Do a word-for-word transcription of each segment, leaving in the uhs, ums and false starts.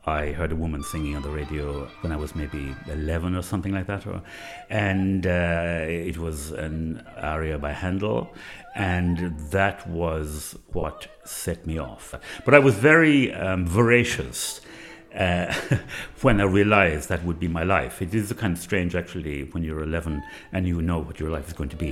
I heard a woman singing on the radio when I was maybe eleven or something like that, or, and uh, it was an aria by Handel, and that was what set me off. But I was very um, voracious uh, when I realized that would be my life. It is kind of strange, actually, when you're eleven and you know what your life is going to be.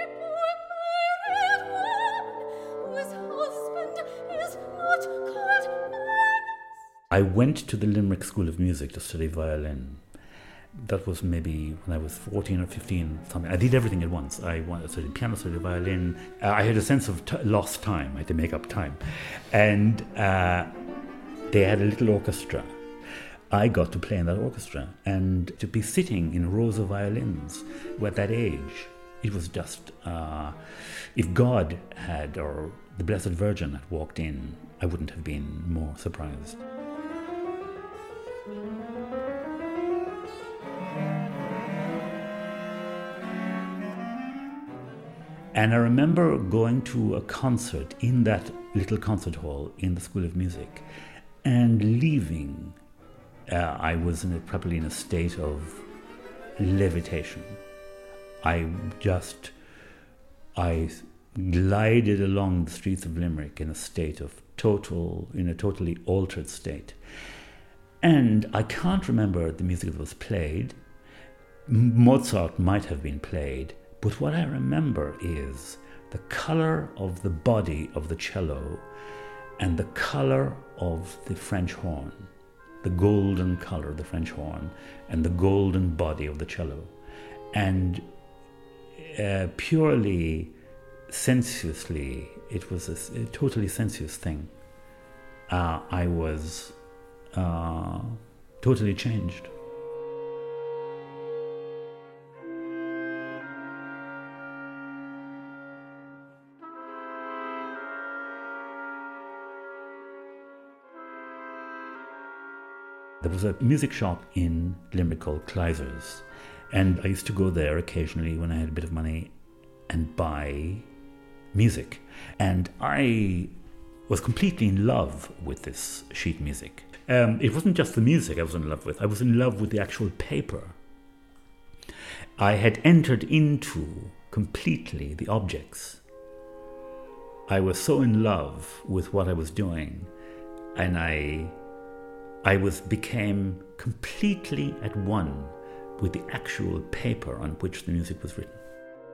I went to the Limerick School of Music to study violin. That was maybe when I was fourteen or fifteen, something. I did everything at once. I studied piano, studied violin. Uh, I had a sense of t- lost time. I had to make up time. And uh, they had a little orchestra. I got to play in that orchestra. And to be sitting in rows of violins at that age, it was just, uh, if God had, or the Blessed Virgin had walked in, I wouldn't have been more surprised. And I remember going to a concert in that little concert hall in the School of Music and leaving. Uh, I was in a, probably in a state of levitation. I just, I glided along the streets of Limerick in a state of total, in a totally altered state. And I can't remember the music that was played. Mozart might have been played. But what I remember is the color of the body of the cello and the color of the French horn, the golden color of the French horn and the golden body of the cello. And uh, purely sensuously, it was a, a totally sensuous thing. Uh, I was uh, totally changed. There was a music shop in Limerick called Kleiser's, and I used to go there occasionally when I had a bit of money and buy music. And I was completely in love with this sheet music. Um, it wasn't just the music I was in love with, I was in love with the actual paper. I had entered into completely the objects. I was so in love with what I was doing, and I I was became completely at one with the actual paper on which the music was written.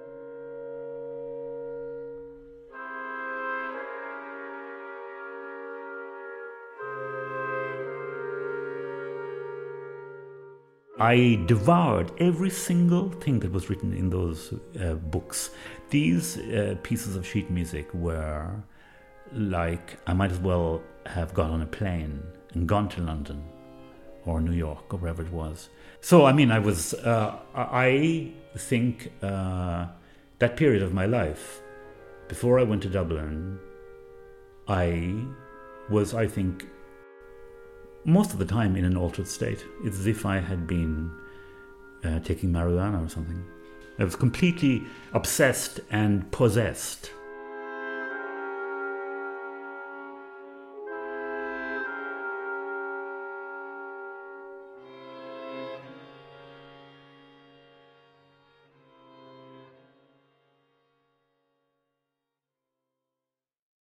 I devoured every single thing that was written in those uh, books. These uh, pieces of sheet music were like, I might as well have got on a plane and gone to London or New York or wherever it was. So, I mean, I was, uh, I think uh, that period of my life, before I went to Dublin, I was, I think, most of the time in an altered state. It's as if I had been uh, taking marijuana or something. I was completely obsessed and possessed